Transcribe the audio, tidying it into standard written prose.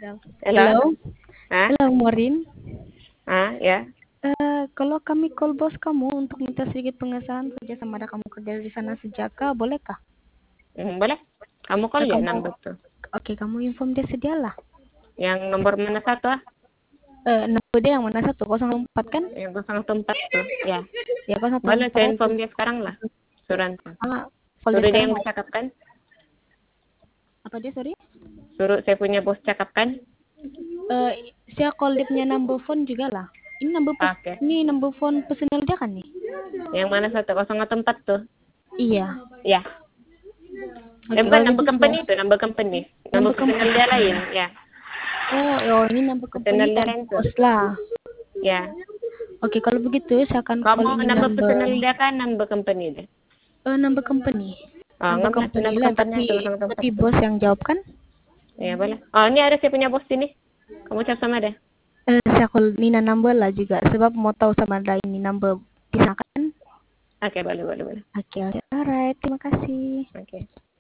Halo? Hello, Hah? hello Morin. Ya? Kalau kami call bos kamu untuk minta sedikit pengesahan kerja sama ada kamu kerja di sana sejak bolehkah? Boleh. Kamu call ya Kamu, number tuh. oke kamu inform dia sedialah. Yang nomor mana satu ah? Nomor dia yang mana 104 kan? Yang 014 tuh. Ya. Ya Boleh 104 saya itu. inform dia sekarang lah. Call dia Suruh dia sekarang yang lah. bercakapkan. Apa dia sorry? Suruh saya punya bos cakapkan. Saya call dia punya number phone juga lah. Oke. Ini number phone personal dia kan nih? Yang mana 1004 tuh? Iya. Ya. Oke, Bukan kalau number begitu. company itu, number company. Number Number personal company. dia lain, ya. Oh, ini number company Personal dia dari lain tuh. bos lah. Ya. Oke, kalau begitu saya akan call Kamu ini number number personal dia kan number company dia. number company. Number Ngambil tuh company number lah, company itu 014 tapi tuh. bos yang jawab kan? Ya boleh. Ini ada saya punya bos sini. Kamu chat sama dia. Saya call Nina number lah juga, sebab mau tahu sama ada ini number bisa kan? Oke, boleh. Oke, alright, terima kasih. Oke.